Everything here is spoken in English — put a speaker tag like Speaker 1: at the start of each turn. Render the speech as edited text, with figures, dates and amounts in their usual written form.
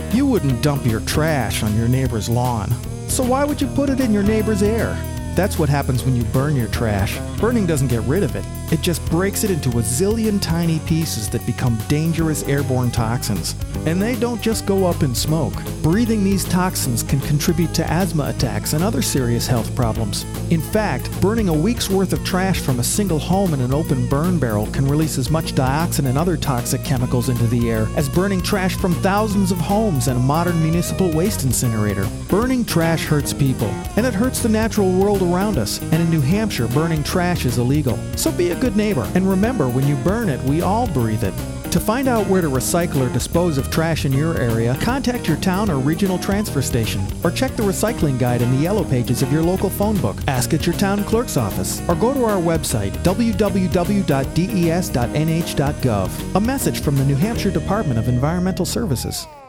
Speaker 1: You wouldn't dump your trash on your neighbor's lawn, so why would you put it in your neighbor's air? That's what happens when you burn your trash. Burning doesn't get rid of it. It just breaks it into a zillion tiny pieces that become dangerous airborne toxins. And they don't just go up in smoke. Breathing these toxins can contribute to asthma attacks and other serious health problems. In fact, burning a week's worth of trash from a single home in an open burn barrel can release as much dioxin and other toxic chemicals into the air as burning trash from thousands of homes and a modern municipal waste incinerator. Burning trash hurts people, and it hurts the natural world around us. And in New Hampshire, burning trash is illegal. So be a good neighbor, and remember, when you burn it, we all breathe it. To find out where to recycle or dispose of trash in your area, contact your town or regional transfer station, or check the recycling guide in the yellow pages of your local phone book. Ask at your town clerk's office, or go to our website, www.des.nh.gov. A message from the New Hampshire Department of Environmental Services.